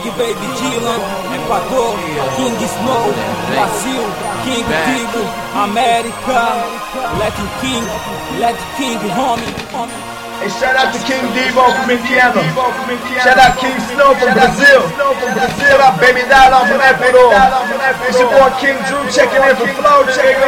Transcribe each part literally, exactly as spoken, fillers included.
King Baby Dylan, Equador, King Snow, Brasil, King Digo, América, Let King, Let King, homie, homie. Hey, shout out to King Devo from Indiana. Shout out King Snow from Brazil. Shout out Baby Dylan from Ecuador. It's your boy King Drew checking in from Florida, nigga.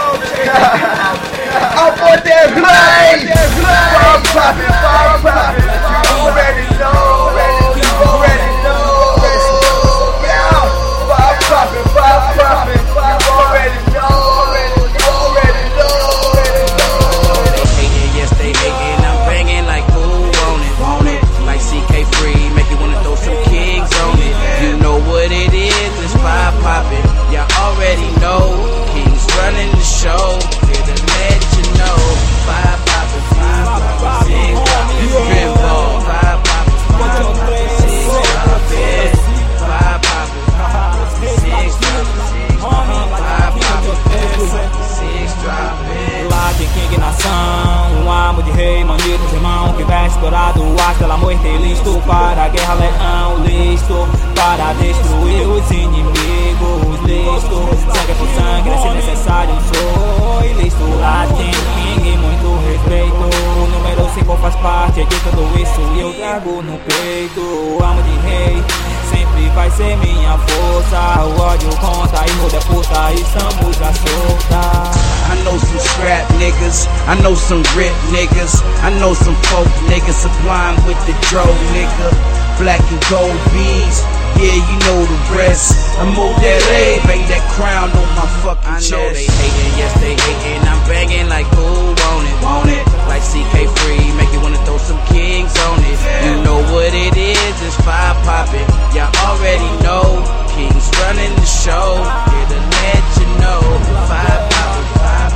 I'm on that play. Bob poppin', Bob poppin'. You already know. You already know. Yeah. Bob poppin', Bob poppin'. You already know. You already know. They hatin', yes they hatin'. I'm banging like who want it, want it. Like C K Free, make you wanna throw some kings on it. You know what it is, it's Bob poppin'. Y'all already know. Kings running the show. Here to let you know. Bob poppin', Bob poppin', six droppin', pinball. Bob poppin', six droppin', Bob poppin', six droppin', Bob poppin', six droppin'. Lá de King nação, um amo de rei, manidos irmão que veste dourado, as pela morte, listo para a guerra, leão, listo para destruir os inimigos, listo, sangue por sangue, se necessário sou, listo, lá tem King, muito respeito, o número cinco faz parte de tudo isso e eu trago no peito, amo de rei, sempre vai ser minha força, o ódio conta, irmão de puta, estamos à solta. I know some scrap niggas, I know some rip niggas, I know some folk niggas supplying with the dro nigga. Black and gold bees, yeah you know the rest. I move that A, bang that crown on my fucking chest. I know they hatin', yes they hatin', I'm banging like who want it, want it. Like C K Free, make you wanna throw some kings on it. You know what it is, it's Bob poppin'. Y'all already know, Kings running the show. Here to let you know, Bob poppin'.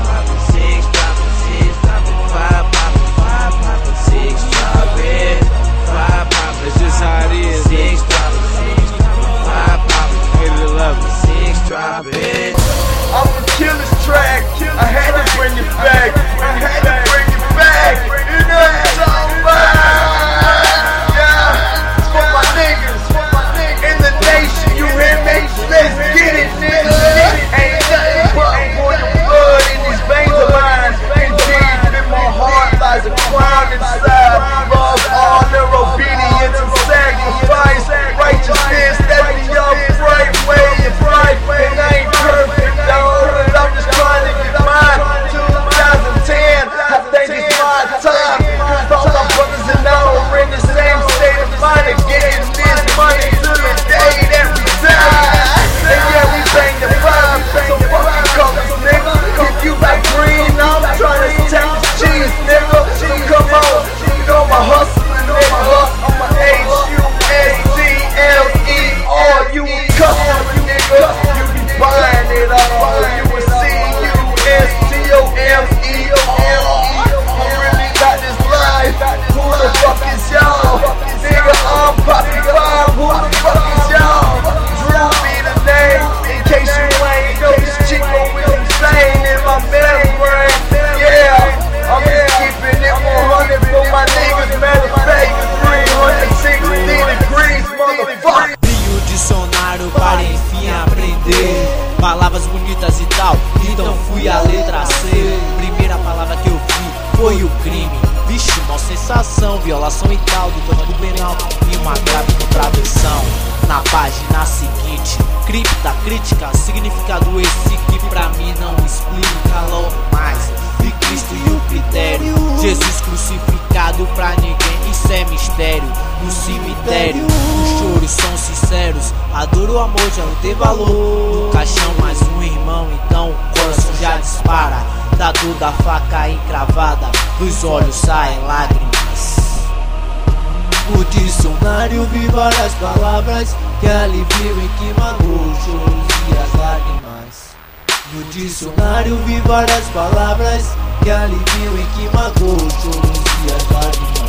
That's just how it is. Six droppin', six droppin', five poppin', eight to eleven, six droppin'. I'ma kill this track. I had to bring it back. I had to bring it back. You know what I'm talking about? Yeah, it's for my niggas in the nation. You hear me? Let's get it, nigga. Ain't nothing but royal blood in these veins of mine. Indeed, in my heart lies a crown inside. Love, honor, obedience, and sacrifice. Righteousness, that's the upright way of life. And I ain't perfect, dog, but I'm just trying to get mine. twenty ten, I think it's my time. Cause all my brothers and I are in the same state of mind. And getting this money to the day that we die. And yeah, we bang the five, so fucking colors, nigga. If you like green, I'm trying to take the cheese, nigga. So come on, you know my hustling, nigga. I'm a H U S T L E R. You a customer, nigga. You be buying it all. You a C U S T O M E R. I really got this life. Who the fuck is y'all? Nigga, I'm popping five. Who the fuck is y'all? Drew be the name. In case you ain't know, this Chico is insane in my memory. Yeah, I'm just keeping it one hundred for my niggas. Matter of fact, three hundred sixty degrees, motherfucker. Li o dicionário para enfim aprender palavras bonitas e tal, então fui a letra C. Primeira palavra que eu vi foi o crime. Vixe, mó sensação, violação e tal, do campo penal e uma grave contravenção. Na página seguinte, cripta, crítica, significado esse que pra mim não explica logo mais. De Cristo e o critério, Jesus crucificado pra ninguém, isso é mistério. No cemitério, os choros são sinceros, a dor e o amor já não tem valor. No caixão mais um irmão, então o coração já dispara. Da dor da faca encravada, dos olhos saem lágrimas. O dicionário vi várias palavras que aliviam e que magoam os choros e as lágrimas. No dicionário vi várias palavras que aliviam e que magoam os choros e as lágrimas.